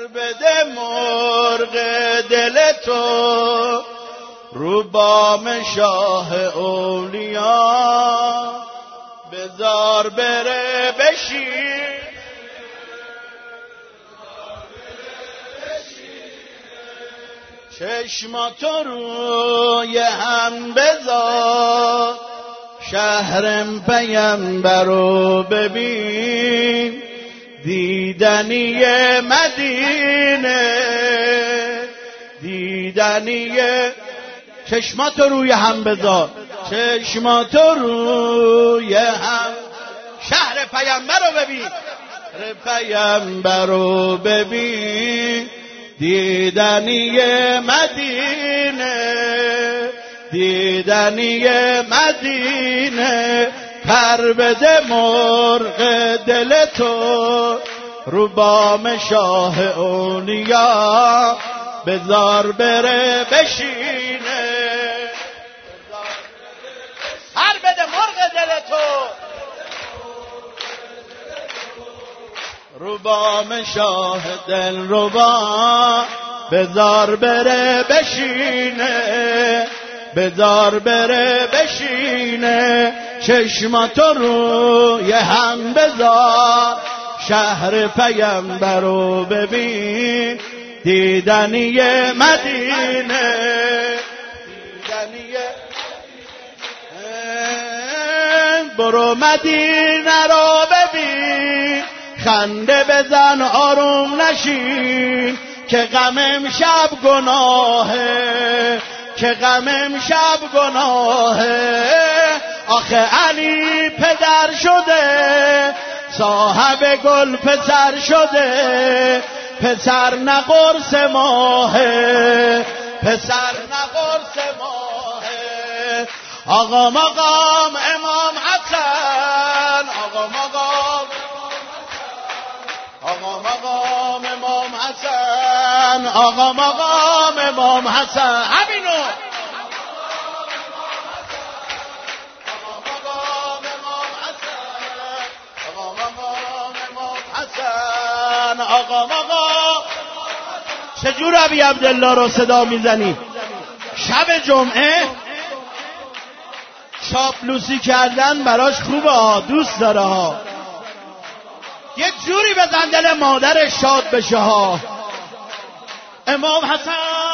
بده مرغ دل تو رو بام شاه اولیا بذار بره بشین چشماتو روی هم بذار شهرم پیمبرو ببین دیدنی مدینه دیدنی چشماتو روی هم بذار چشماتو روی هم شهر پیمبرو ببین پیمبرو ببین دیدنی مدینه دیدنی مدینه پر بده مرغ دل تو رو بام شاه اولیا بذار بره بشینه پر بده مرغ دل تو رو بام شاه دل ربا بذار بره بشینه بذار بره بشینه چشماتو روی هم بذار شهر پیمبرو ببین دیدنی مدینه دیدنی برو مدینه رو ببین خنده بزن آروم نشین که غم امشب گناهه که غم امشب گناهه آخه علی پدر شده صاحب گل پسر شده پسر نه قرص ماهه پسر نه قرص ماهه آقا مقام امام حسن آقا مقام امام حسن آقا مقام امام حسن همینو آقا مقام امام حسن آقا مقام چجور ابی عبدالله رو صدا میزنی شب جمعه چاپلوسی کردن براش خوبه دوست داره ها یه جوری بزن دل مادر شاد بشه ها امام حسن